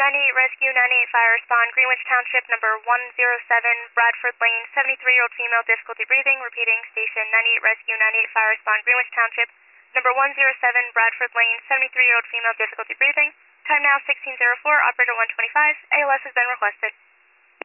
98 Rescue, 98 Fire Respond, Greenwich Township, number 107, Bradford Lane, 73-year-old female, difficulty breathing. Repeating, station 98 Rescue, 98 Fire Respond, Greenwich Township, number 107, Bradford Lane, 73-year-old female, difficulty breathing. Time now 16:04, operator 125, ALS has been requested.